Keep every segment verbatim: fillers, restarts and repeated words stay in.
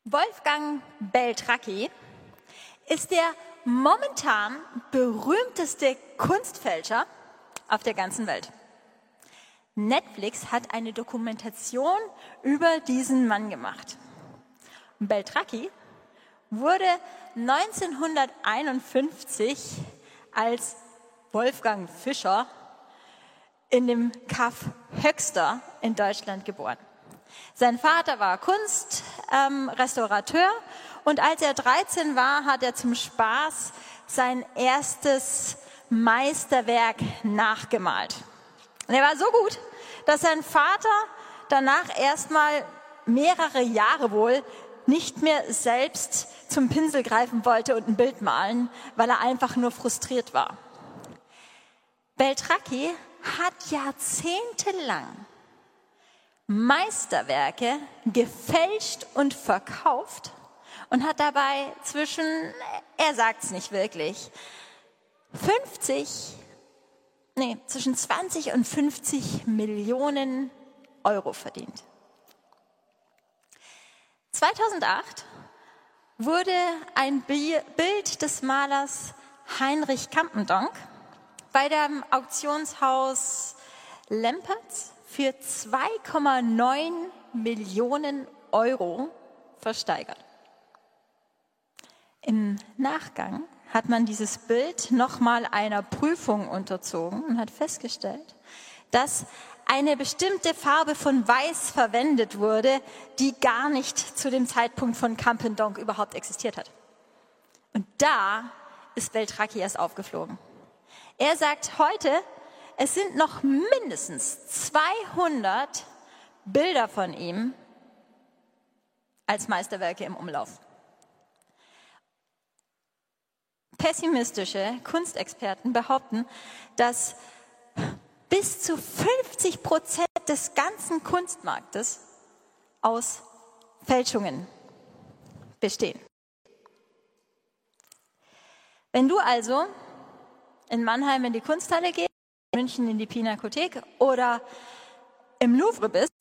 Wolfgang Beltracchi ist der momentan berühmteste Kunstfälscher auf der ganzen Welt. Netflix hat eine Dokumentation über diesen Mann gemacht. Beltracchi wurde neunzehnhunderteinundfünfzig als Wolfgang Fischer in dem Kaff Höxter in Deutschland geboren. Sein Vater war Kunstrestaurateur ähm, und als er dreizehn war, hat er zum Spaß sein erstes Meisterwerk nachgemalt. Und er war so gut, dass sein Vater danach erstmal mehrere Jahre wohl nicht mehr selbst zum Pinsel greifen wollte und ein Bild malen, weil er einfach nur frustriert war. Beltracchi hat jahrzehntelang Meisterwerke gefälscht und verkauft und hat dabei zwischen, er sagt es nicht wirklich, fünfzig, nee, zwischen zwanzig und fünfzig Millionen Euro verdient. zweitausendacht wurde ein Bild des Malers Heinrich Campendonck bei dem Auktionshaus Lempertz für zwei Komma neun Millionen Euro versteigert. Im Nachgang hat man dieses Bild nochmal einer Prüfung unterzogen und hat festgestellt, dass eine bestimmte Farbe von Weiß verwendet wurde, die gar nicht zu dem Zeitpunkt von Campendonck überhaupt existiert hat. Und da ist Beltracchi erst aufgeflogen. Er sagt heute, es sind noch mindestens zweihundert Bilder von ihm als Meisterwerke im Umlauf. Pessimistische Kunstexperten behaupten, dass bis zu fünfzig Prozent des ganzen Kunstmarktes aus Fälschungen bestehen. Wenn du also in Mannheim in die Kunsthalle gehst, in München in die Pinakothek oder im Louvre bist,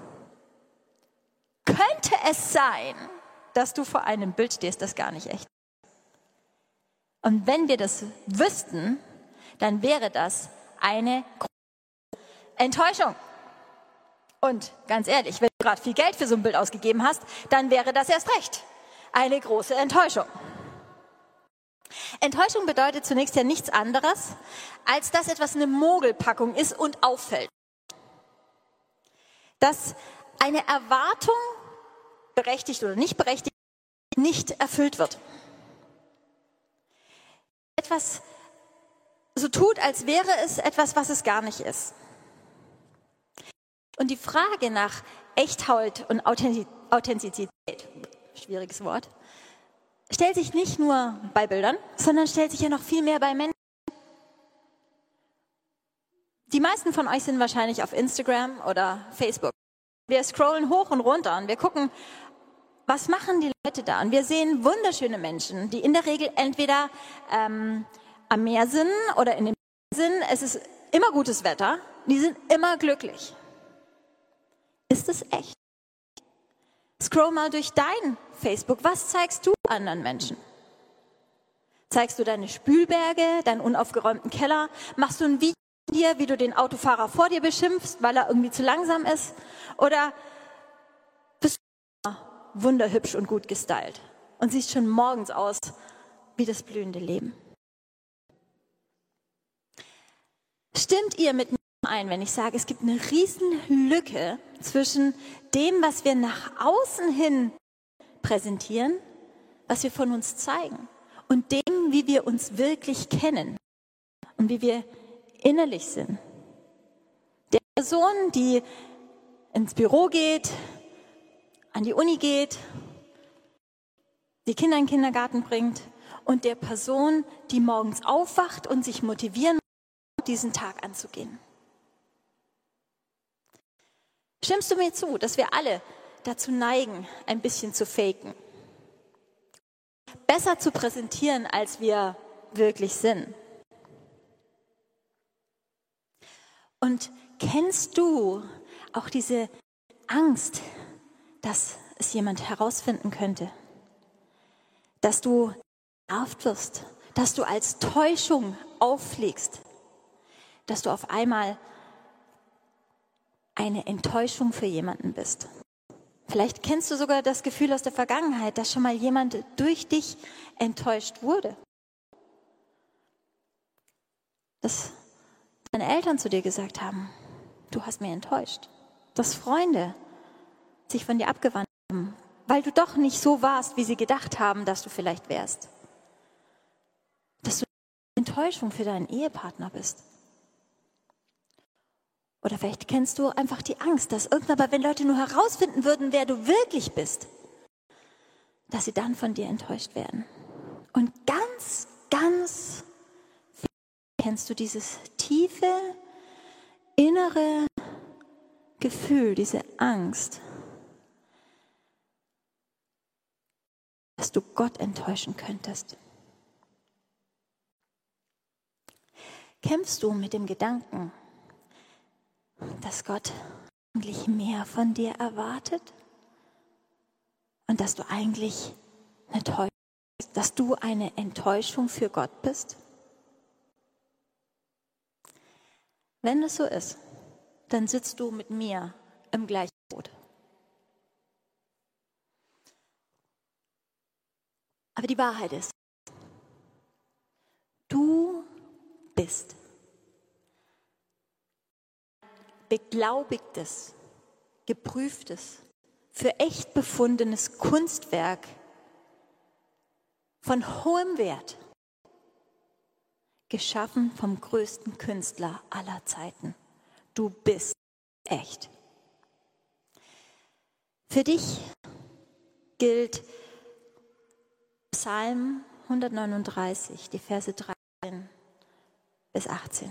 könnte es sein, dass du vor einem Bild stehst, das gar nicht echt ist. Und wenn wir das wüssten, dann wäre das eine Enttäuschung. Und ganz ehrlich, wenn du gerade viel Geld für so ein Bild ausgegeben hast, dann wäre das erst recht eine große Enttäuschung. Enttäuschung bedeutet zunächst ja nichts anderes, als dass etwas eine Mogelpackung ist und auffällt. Dass eine Erwartung, berechtigt oder nicht berechtigt, nicht erfüllt wird. Etwas so tut, als wäre es etwas, was es gar nicht ist. Und die Frage nach Echtheit und Authentizität, schwieriges Wort, stellt sich nicht nur bei Bildern, sondern stellt sich ja noch viel mehr bei Menschen. Die meisten von euch sind wahrscheinlich auf Instagram oder Facebook. Wir scrollen hoch und runter und wir gucken, was machen die Leute da? Und wir sehen wunderschöne Menschen, die in der Regel entweder ähm, am Meer sind oder in dem sind. Es ist immer gutes Wetter. Die sind immer glücklich. Ist es echt? Scroll mal durch dein Facebook. Was zeigst du anderen Menschen? Zeigst du deine Spülberge, deinen unaufgeräumten Keller? Machst du ein Video von dir, wie du den Autofahrer vor dir beschimpfst, weil er irgendwie zu langsam ist? Oder bist du wunderhübsch und gut gestylt und siehst schon morgens aus wie das blühende Leben? Stimmt ihr mit mir ein, wenn ich sage, es gibt eine riesen Lücke zwischen dem, was wir nach außen hin präsentieren, was wir von uns zeigen, und dem, wie wir uns wirklich kennen und wie wir innerlich sind? Der Person, die ins Büro geht, an die Uni geht, die Kinder in den Kindergarten bringt, und der Person, die morgens aufwacht und sich motivieren muss, diesen Tag anzugehen. Stimmst du mir zu, dass wir alle dazu neigen, ein bisschen zu faken? Besser zu präsentieren, als wir wirklich sind? Und kennst du auch diese Angst, dass es jemand herausfinden könnte, dass du genervt wirst, dass du als Täuschung auffliegst, dass du auf einmal eine Enttäuschung für jemanden bist. Vielleicht kennst du sogar das Gefühl aus der Vergangenheit, dass schon mal jemand durch dich enttäuscht wurde. Dass deine Eltern zu dir gesagt haben, du hast mich enttäuscht. Dass Freunde sich von dir abgewandt haben, weil du doch nicht so warst, wie sie gedacht haben, dass du vielleicht wärst. Dass du eine Enttäuschung für deinen Ehepartner bist. Oder vielleicht kennst du einfach die Angst, dass irgendwann, wenn Leute nur herausfinden würden, wer du wirklich bist, dass sie dann von dir enttäuscht werden. Und ganz, ganz viel kennst du dieses tiefe, innere Gefühl, diese Angst, dass du Gott enttäuschen könntest. Kämpfst du mit dem Gedanken, dass Gott eigentlich mehr von dir erwartet und dass du eigentlich eine Täuschung bist, dass du eine Enttäuschung für Gott bist? Wenn es so ist, dann sitzt du mit mir im gleichen Boot. Aber die Wahrheit ist, du bist beglaubigtes, geprüftes, für echt befundenes Kunstwerk von hohem Wert, geschaffen vom größten Künstler aller Zeiten. Du bist echt. Für dich gilt Psalm hundertneununddreißig, die Verse dreizehn bis achtzehn.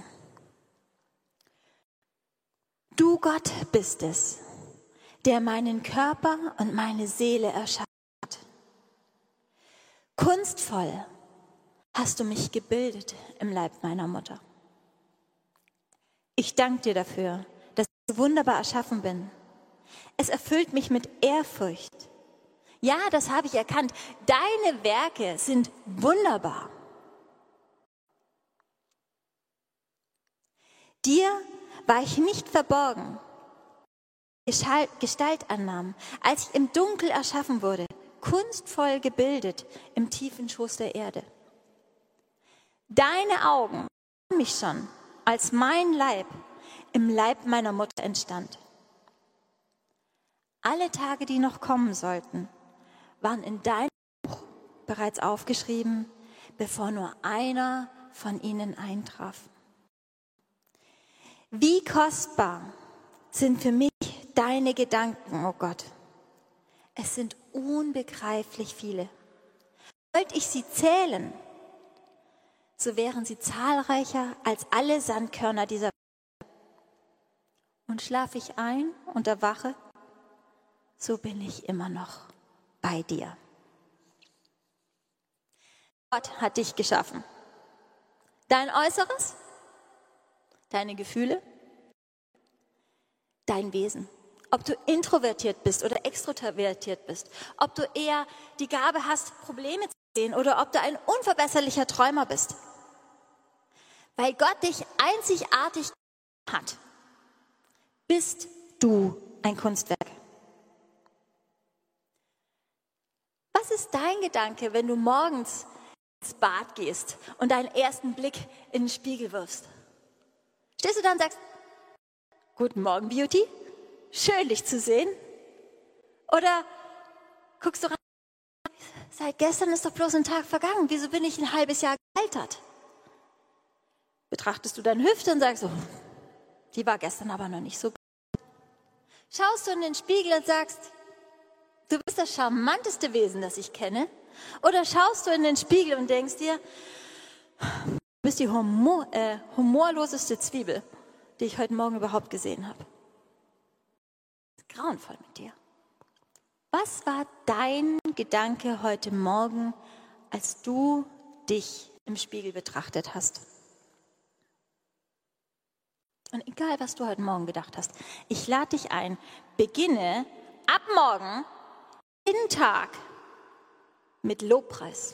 Du Gott bist es, der meinen Körper und meine Seele erschaffen hat. Kunstvoll hast du mich gebildet im Leib meiner Mutter. Ich danke dir dafür, dass ich so wunderbar erschaffen bin. Es erfüllt mich mit Ehrfurcht. Ja, das habe ich erkannt. Deine Werke sind wunderbar. Dir war ich nicht verborgen, Gestalt annahm, als ich im Dunkel erschaffen wurde, kunstvoll gebildet im tiefen Schoß der Erde. Deine Augen sahen mich schon, als mein Leib im Leib meiner Mutter entstand. Alle Tage, die noch kommen sollten, waren in deinem Buch bereits aufgeschrieben, bevor nur einer von ihnen eintraf. Wie kostbar sind für mich deine Gedanken, oh Gott. Es sind unbegreiflich viele. Wollte ich sie zählen, so wären sie zahlreicher als alle Sandkörner dieser Welt. Und schlafe ich ein und erwache, so bin ich immer noch bei dir. Gott hat dich geschaffen. Dein Äußeres, deine Gefühle, dein Wesen. Ob du introvertiert bist oder extrovertiert bist, ob du eher die Gabe hast, Probleme zu sehen oder ob du ein unverbesserlicher Träumer bist. Weil Gott dich einzigartig hat, bist du ein Kunstwerk. Was ist dein Gedanke, wenn du morgens ins Bad gehst und deinen ersten Blick in den Spiegel wirfst? Stehst du da und sagst, guten Morgen, Beauty, schön dich zu sehen? Oder guckst du rein, seit gestern ist doch bloß ein Tag vergangen, wieso bin ich ein halbes Jahr gealtert? Betrachtest du deine Hüfte und sagst, oh, die war gestern aber noch nicht so gut. Schaust du in den Spiegel und sagst, du bist das charmanteste Wesen, das ich kenne? Oder schaust du in den Spiegel und denkst dir, du bist die humor, äh, humorloseste Zwiebel, die ich heute Morgen überhaupt gesehen habe. Grauenvoll mit dir. Was war dein Gedanke heute Morgen, als du dich im Spiegel betrachtet hast? Und egal, was du heute Morgen gedacht hast, ich lade dich ein, beginne ab morgen jeden Tag mit Lobpreis.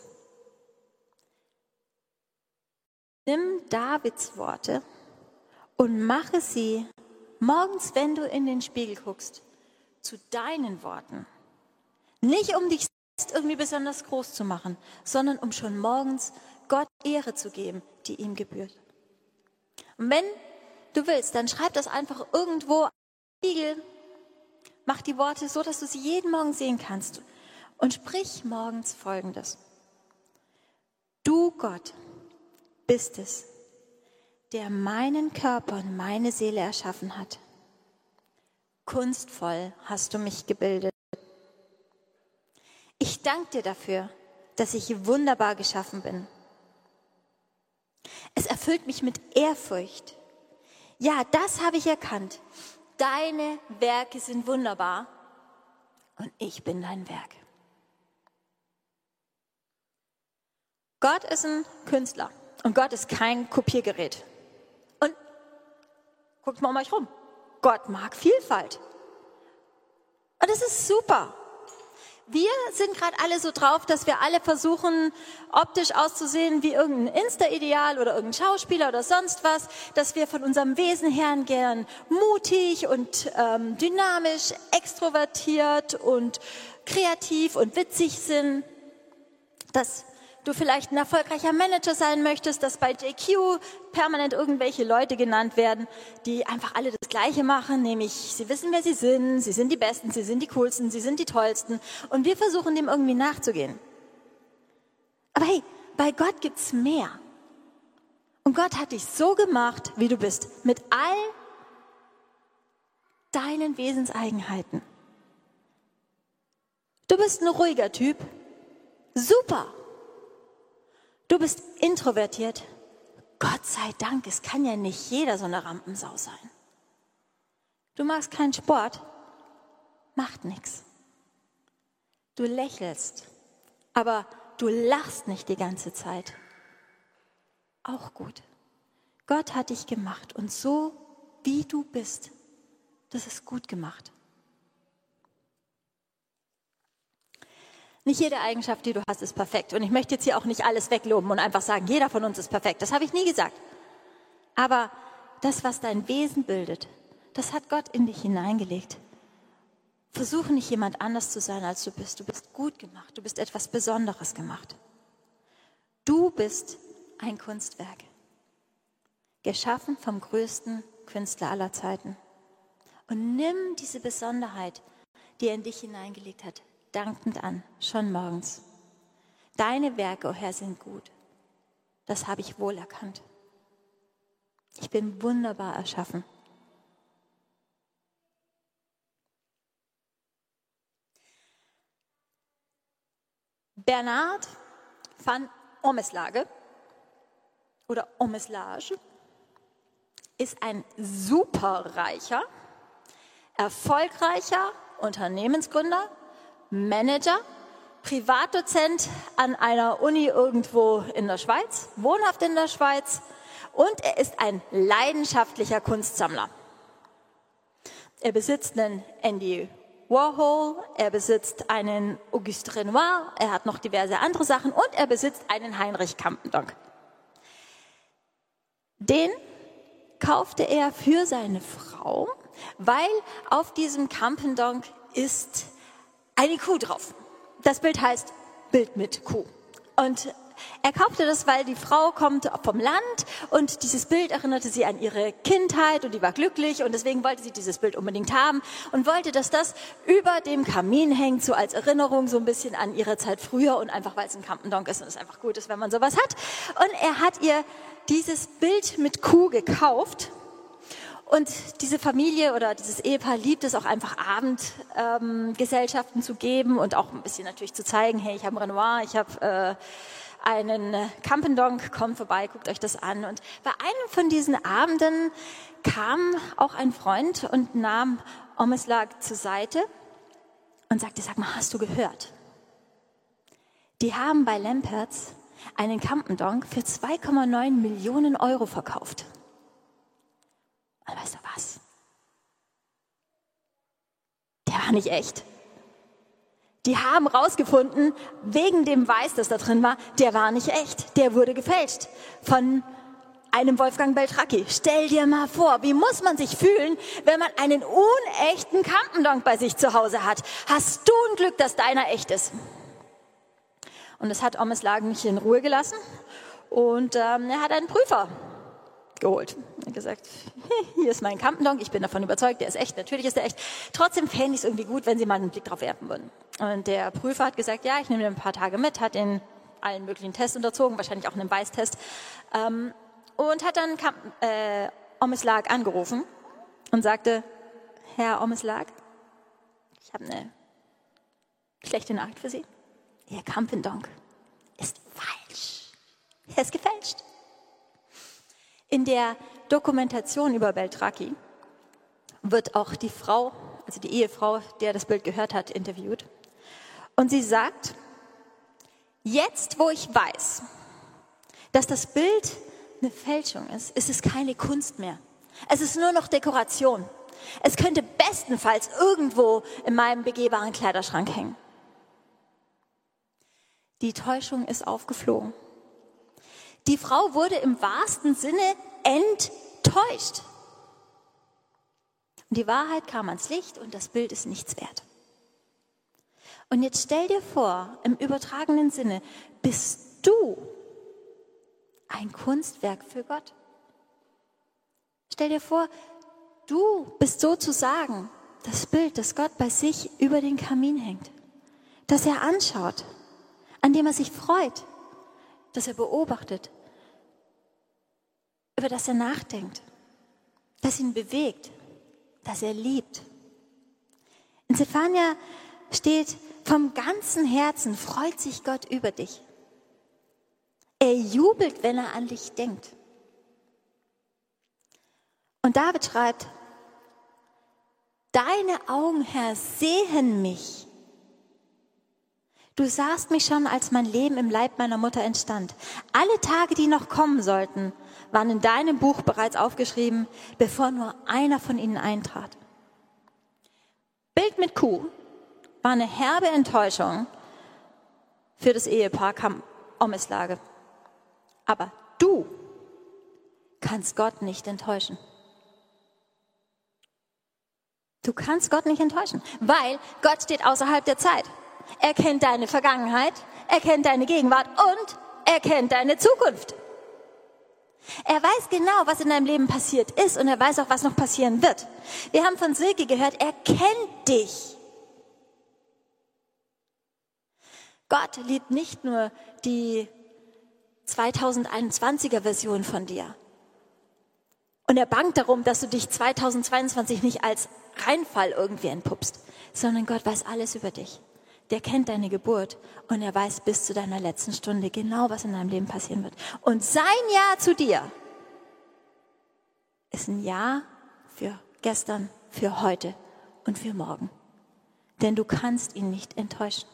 Nimm Davids Worte und mache sie morgens, wenn du in den Spiegel guckst, zu deinen Worten. Nicht um dich selbst irgendwie besonders groß zu machen, sondern um schon morgens Gott Ehre zu geben, die ihm gebührt. Und wenn du willst, dann schreib das einfach irgendwo auf den Spiegel. Mach die Worte so, dass du sie jeden Morgen sehen kannst. Und sprich morgens Folgendes. Du, Gott, bist es, der meinen Körper und meine Seele erschaffen hat. Kunstvoll hast du mich gebildet. Ich danke dir dafür, dass ich wunderbar geschaffen bin. Es erfüllt mich mit Ehrfurcht. Ja, das habe ich erkannt. Deine Werke sind wunderbar und ich bin dein Werk. Gott ist ein Künstler und Gott ist kein Kopiergerät. Und guckt mal um euch rum. Gott mag Vielfalt. Und es ist super. Wir sind gerade alle so drauf, dass wir alle versuchen, optisch auszusehen wie irgendein Insta-Ideal oder irgendein Schauspieler oder sonst was, dass wir von unserem Wesen her gern mutig und ähm, dynamisch, extrovertiert und kreativ und witzig sind, dass du vielleicht ein erfolgreicher Manager sein möchtest, dass bei J Q permanent irgendwelche Leute genannt werden, die einfach alle das Gleiche machen, nämlich sie wissen, wer sie sind, sie sind die Besten, sie sind die Coolsten, sie sind die Tollsten und wir versuchen dem irgendwie nachzugehen. Aber hey, bei Gott gibt's mehr. Und Gott hat dich so gemacht, wie du bist, mit all deinen Wesenseigenheiten. Du bist ein ruhiger Typ, super. Du bist introvertiert. Gott sei Dank, es kann ja nicht jeder so eine Rampensau sein. Du machst keinen Sport, macht nichts. Du lächelst, aber du lachst nicht die ganze Zeit. Auch gut. Gott hat dich gemacht und so, wie du bist, das ist gut gemacht. Nicht jede Eigenschaft, die du hast, ist perfekt. Und ich möchte jetzt hier auch nicht alles wegloben und einfach sagen, jeder von uns ist perfekt. Das habe ich nie gesagt. Aber das, was dein Wesen bildet, das hat Gott in dich hineingelegt. Versuche nicht jemand anders zu sein, als du bist. Du bist gut gemacht. Du bist etwas Besonderes gemacht. Du bist ein Kunstwerk. Geschaffen vom größten Künstler aller Zeiten. Und nimm diese Besonderheit, die er in dich hineingelegt hat, dankend an, schon morgens. Deine Werke, o Herr, sind gut. Das habe ich wohl erkannt. Ich bin wunderbar erschaffen. Bernard van Omeslage oder Omeslage ist ein superreicher, erfolgreicher Unternehmensgründer, Manager, Privatdozent an einer Uni irgendwo in der Schweiz, wohnhaft in der Schweiz und er ist ein leidenschaftlicher Kunstsammler. Er besitzt einen Andy Warhol, er besitzt einen Auguste Renoir, er hat noch diverse andere Sachen und er besitzt einen Heinrich Campendonck. Den kaufte er für seine Frau, weil auf diesem Campendonck ist eine Kuh drauf. Das Bild heißt Bild mit Kuh. Und er kaufte das, weil die Frau kommt vom Land und dieses Bild erinnerte sie an ihre Kindheit und die war glücklich und deswegen wollte sie dieses Bild unbedingt haben und wollte, dass das über dem Kamin hängt, so als Erinnerung so ein bisschen an ihre Zeit früher und einfach, weil es ein Campendonck ist und es einfach gut ist, wenn man sowas hat. Und er hat ihr dieses Bild mit Kuh gekauft. Und diese Familie oder dieses Ehepaar liebt es auch einfach Abendgesellschaften ähm, zu geben und auch ein bisschen natürlich zu zeigen, hey, ich habe einen Renoir, ich habe äh, einen Campendonck, kommt vorbei, guckt euch das an. Und bei einem von diesen Abenden kam auch ein Freund und nahm Omeslage zur Seite und sagte, sag mal, hast du gehört? Die haben bei Lamperts einen Campendonck für zwei Komma neun Millionen Euro verkauft. Und weißt du was? Der war nicht echt. Die haben rausgefunden, wegen dem Weiß, das da drin war, der war nicht echt, der wurde gefälscht von einem Wolfgang Beltracchi. Stell dir mal vor, wie muss man sich fühlen, wenn man einen unechten Campendonk bei sich zu Hause hat? Hast du ein Glück, dass deiner echt ist? Und das hat Omeslagen nicht in Ruhe gelassen und ähm, er hat einen Prüfer geholt. Er hat gesagt, hier ist mein Campendonk, ich bin davon überzeugt, der ist echt, natürlich ist der echt. Trotzdem fände ich es irgendwie gut, wenn Sie mal einen Blick drauf werfen würden. Und der Prüfer hat gesagt, ja, ich nehme den ein paar Tage mit, hat den allen möglichen Tests unterzogen, wahrscheinlich auch einen Weißtest. Ähm, Und hat dann äh, Omeslag angerufen und sagte, Herr Omeslag, ich habe eine schlechte Nachricht für Sie. Ihr Campendonk ist falsch. Er ist gefälscht. In der Dokumentation über Beltracchi wird auch die Frau, also die Ehefrau, der das Bild gehört hat, interviewt. Und sie sagt, jetzt wo ich weiß, dass das Bild eine Fälschung ist, ist es keine Kunst mehr. Es ist nur noch Dekoration. Es könnte bestenfalls irgendwo in meinem begehbaren Kleiderschrank hängen. Die Täuschung ist aufgeflogen. Die Frau wurde im wahrsten Sinne enttäuscht. Und die Wahrheit kam ans Licht und das Bild ist nichts wert. Und jetzt stell dir vor, im übertragenen Sinne, bist du ein Kunstwerk für Gott. Stell dir vor, du bist sozusagen das Bild, das Gott bei sich über den Kamin hängt, das er anschaut, an dem er sich freut, das er beobachtet, über das er nachdenkt, das ihn bewegt, das er liebt. In Zephania steht, vom ganzen Herzen freut sich Gott über dich. Er jubelt, wenn er an dich denkt. Und David schreibt, deine Augen, Herr, sehen mich. Du sahst mich schon, als mein Leben im Leib meiner Mutter entstand. Alle Tage, die noch kommen sollten, waren in deinem Buch bereits aufgeschrieben, bevor nur einer von ihnen eintrat. Bild mit Kuh war eine herbe Enttäuschung für das Ehepaar Omeslage. Aber du kannst Gott nicht enttäuschen. Du kannst Gott nicht enttäuschen, weil Gott steht außerhalb der Zeit. Er kennt deine Vergangenheit, er kennt deine Gegenwart und er kennt deine Zukunft. Er weiß genau, was in deinem Leben passiert ist und er weiß auch, was noch passieren wird. Wir haben von Silke gehört, er kennt dich. Gott liebt nicht nur die zweitausendeinundzwanziger Version von dir. Und er bangt darum, dass du dich zweitausendzweiundzwanzig nicht als Reinfall irgendwie entpuppst, sondern Gott weiß alles über dich. Der kennt deine Geburt und er weiß bis zu deiner letzten Stunde genau, was in deinem Leben passieren wird. Und sein Ja zu dir ist ein Ja für gestern, für heute und für morgen. Denn du kannst ihn nicht enttäuschen.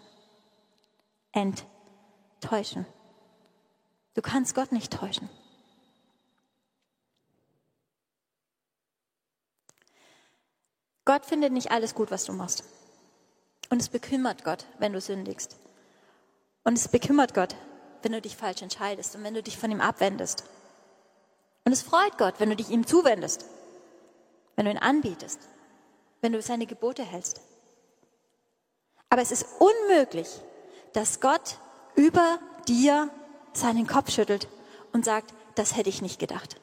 Enttäuschen. Du kannst Gott nicht täuschen. Gott findet nicht alles gut, was du machst. Und es bekümmert Gott, wenn du sündigst. Und es bekümmert Gott, wenn du dich falsch entscheidest und wenn du dich von ihm abwendest. Und es freut Gott, wenn du dich ihm zuwendest, wenn du ihn anbietest, wenn du seine Gebote hältst. Aber es ist unmöglich, dass Gott über dir seinen Kopf schüttelt und sagt, das hätte ich nicht gedacht.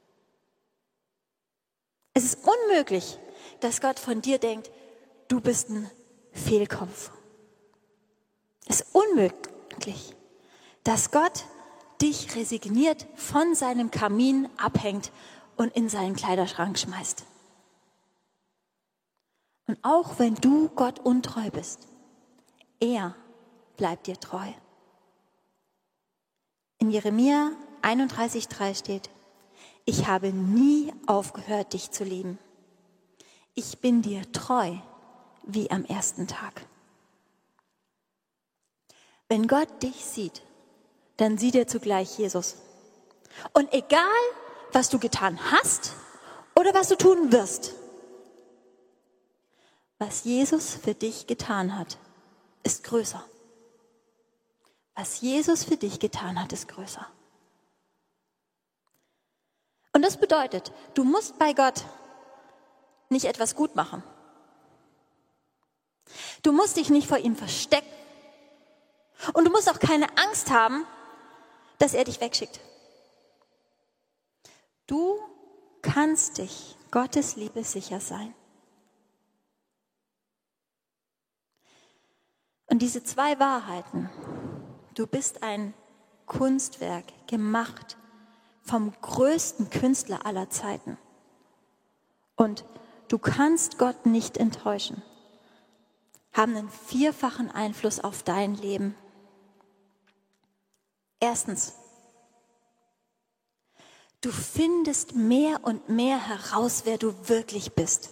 Es ist unmöglich, dass Gott von dir denkt, du bist ein Fehlkopf. Es ist unmöglich, dass Gott dich resigniert von seinem Kamin abhängt und in seinen Kleiderschrank schmeißt. Und auch wenn du Gott untreu bist, er bleibt dir treu. In Jeremia einunddreißig drei steht, ich habe nie aufgehört, dich zu lieben. Ich bin dir treu wie am ersten Tag. Wenn Gott dich sieht, dann sieht er zugleich Jesus. Und egal, was du getan hast oder was du tun wirst, was Jesus für dich getan hat, ist größer. Was Jesus für dich getan hat, ist größer. Und das bedeutet, du musst bei Gott nicht etwas gut machen. Du musst dich nicht vor ihm verstecken. Und du musst auch keine Angst haben, dass er dich wegschickt. Du kannst dich Gottes Liebe sicher sein. Und diese zwei Wahrheiten, du bist ein Kunstwerk, gemacht vom größten Künstler aller Zeiten. Und du kannst Gott nicht enttäuschen, haben einen vierfachen Einfluss auf dein Leben. Erstens, du findest mehr und mehr heraus, wer du wirklich bist.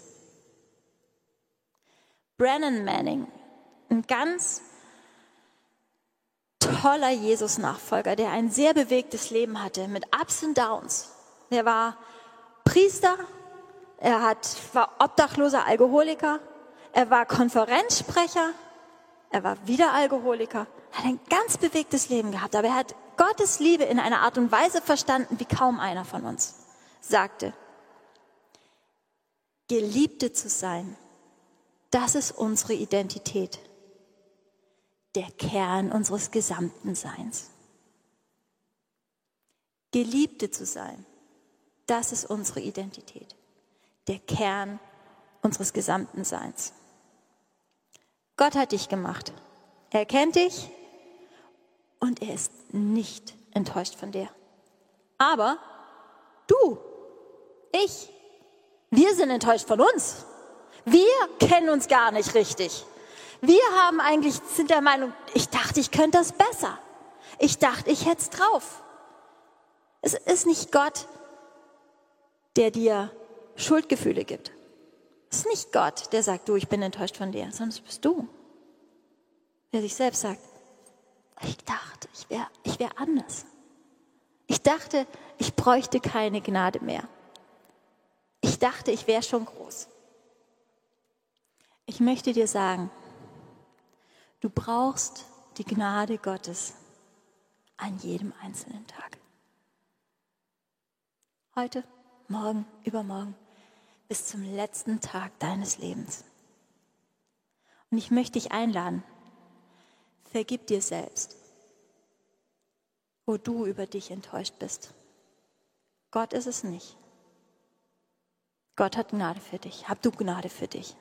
Brennan Manning, ein ganz toller Jesus-Nachfolger, der ein sehr bewegtes Leben hatte, mit Ups und Downs. Er war Priester, er hat, war obdachloser Alkoholiker, er war Konferenzsprecher, er war wieder Alkoholiker, hat ein ganz bewegtes Leben gehabt, aber er hat Gottes Liebe in einer Art und Weise verstanden, wie kaum einer von uns. Sagte, Geliebte zu sein, das ist unsere Identität. Der Kern unseres gesamten Seins. Geliebte zu sein, das ist unsere Identität. Der Kern unseres gesamten Seins. Gott hat dich gemacht. Er kennt dich und er ist nicht enttäuscht von dir. Aber du, ich, wir sind enttäuscht von uns. Wir kennen uns gar nicht richtig. Wir haben eigentlich, sind der Meinung, ich dachte, ich könnte das besser. Ich dachte, ich hätte es drauf. Es ist nicht Gott, der dir Schuldgefühle gibt. Es ist nicht Gott, der sagt, du, ich bin enttäuscht von dir, sondern es bist du, der sich selbst sagt, ich dachte, ich wäre ich wär anders. Ich dachte, ich bräuchte keine Gnade mehr. Ich dachte, ich wäre schon groß. Ich möchte dir sagen, du brauchst die Gnade Gottes an jedem einzelnen Tag. Heute, morgen, übermorgen, bis zum letzten Tag deines Lebens. Und ich möchte dich einladen, vergib dir selbst, wo du über dich enttäuscht bist. Gott ist es nicht. Gott hat Gnade für dich. Hab du Gnade für dich.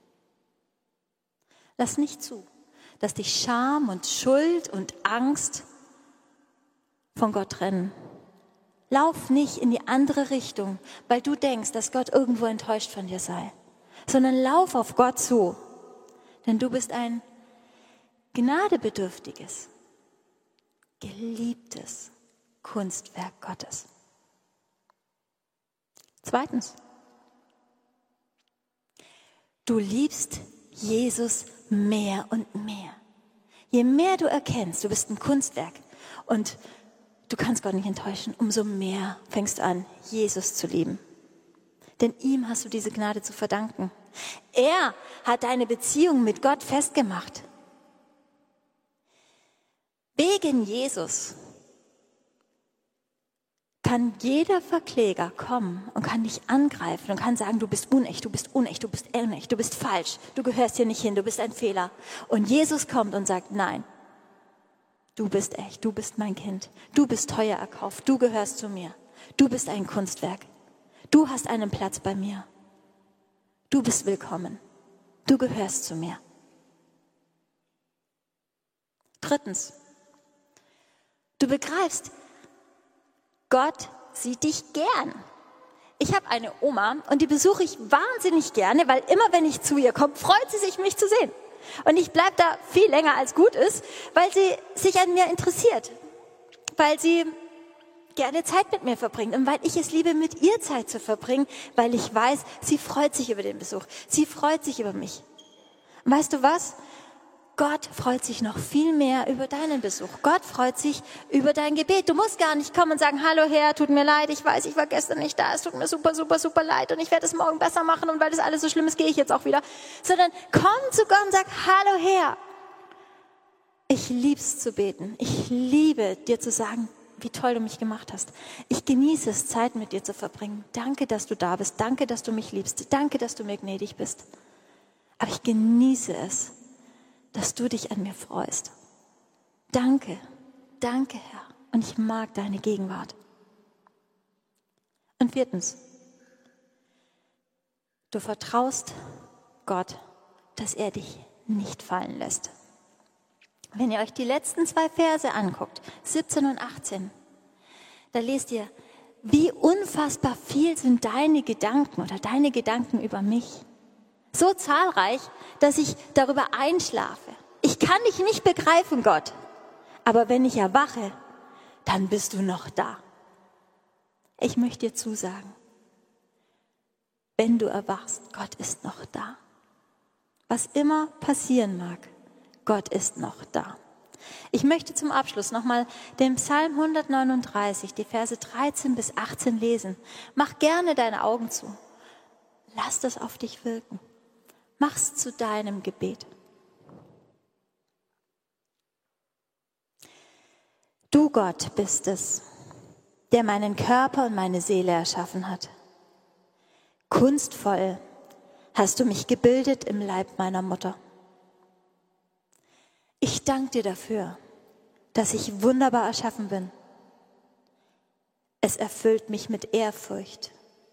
Lass nicht zu, dass dich Scham und Schuld und Angst von Gott trennen. Lauf nicht in die andere Richtung, weil du denkst, dass Gott irgendwo enttäuscht von dir sei, sondern lauf auf Gott zu, denn du bist ein gnadebedürftiges, geliebtes Kunstwerk Gottes. Zweitens, du liebst Jesus mehr und mehr. Je mehr du erkennst, du bist ein Kunstwerk und du kannst Gott nicht enttäuschen, umso mehr fängst du an, Jesus zu lieben. Denn ihm hast du diese Gnade zu verdanken. Er hat deine Beziehung mit Gott festgemacht. Wegen Jesus kann jeder Verkläger kommen und kann dich angreifen und kann sagen, du bist unecht, du bist unecht, du bist unecht, du bist falsch, du gehörst hier nicht hin, du bist ein Fehler. Und Jesus kommt und sagt, nein, du bist echt, du bist mein Kind, du bist teuer erkauft, du gehörst zu mir, du bist ein Kunstwerk, du hast einen Platz bei mir, du bist willkommen, du gehörst zu mir. Drittens, du begreifst, Gott sieht dich gern. Ich habe eine Oma und die besuche ich wahnsinnig gerne, weil immer wenn ich zu ihr komme, freut sie sich, mich zu sehen. Und ich bleibe da viel länger als gut ist, weil sie sich an mir interessiert, weil sie gerne Zeit mit mir verbringt und weil ich es liebe, mit ihr Zeit zu verbringen, weil ich weiß, sie freut sich über den Besuch, sie freut sich über mich. Und weißt du was? Gott freut sich noch viel mehr über deinen Besuch. Gott freut sich über dein Gebet. Du musst gar nicht kommen und sagen, hallo Herr, tut mir leid, ich weiß, ich war gestern nicht da, es tut mir super, super, super leid und ich werde es morgen besser machen und weil das alles so schlimm ist, gehe ich jetzt auch wieder. Sondern komm zu Gott und sag, hallo Herr, Ich lieb's zu beten. Ich liebe dir zu sagen, wie toll du mich gemacht hast. Ich genieße es, Zeit mit dir zu verbringen. Danke, dass du da bist. Danke, dass du mich liebst. Danke, dass du mir gnädig bist. Aber ich genieße es, dass du dich an mir freust. Danke, danke, Herr. Und ich mag deine Gegenwart. Und viertens, du vertraust Gott, dass er dich nicht fallen lässt. Wenn ihr euch die letzten zwei Verse anguckt, siebzehn und achtzehn, da lest ihr, wie unfassbar viel sind deine Gedanken oder deine Gedanken über mich. So zahlreich, dass ich darüber einschlafe. Ich kann dich nicht begreifen, Gott. Aber wenn ich erwache, dann bist du noch da. Ich möchte dir zusagen, wenn du erwachst, Gott ist noch da. Was immer passieren mag, Gott ist noch da. Ich möchte zum Abschluss nochmal den Psalm hundertneununddreißig, die Verse dreizehn bis achtzehn lesen. Mach gerne deine Augen zu. Lass das auf dich wirken. Mach's zu deinem Gebet. Du Gott bist es, der meinen Körper und meine Seele erschaffen hat. Kunstvoll hast du mich gebildet im Leib meiner Mutter. Ich danke dir dafür, dass ich wunderbar erschaffen bin. Es erfüllt mich mit Ehrfurcht.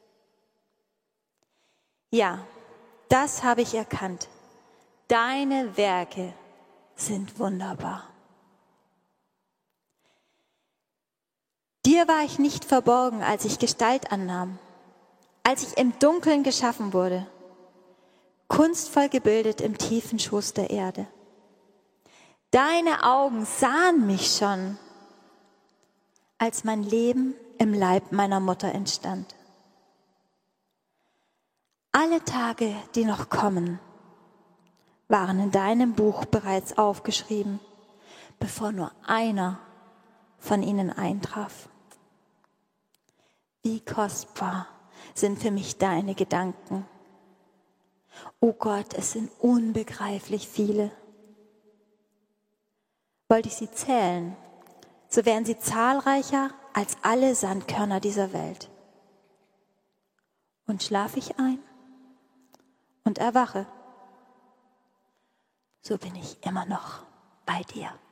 Ja, das habe ich erkannt. Deine Werke sind wunderbar. Dir war ich nicht verborgen, als ich Gestalt annahm, als ich im Dunkeln geschaffen wurde, kunstvoll gebildet im tiefen Schoß der Erde. Deine Augen sahen mich schon, als mein Leben im Leib meiner Mutter entstand. Alle Tage, die noch kommen, waren in deinem Buch bereits aufgeschrieben, bevor nur einer von ihnen eintraf. Wie kostbar sind für mich deine Gedanken. O Gott, es sind unbegreiflich viele. Wollte ich sie zählen, so wären sie zahlreicher als alle Sandkörner dieser Welt. Und schlafe ich ein und erwache, so bin ich immer noch bei dir.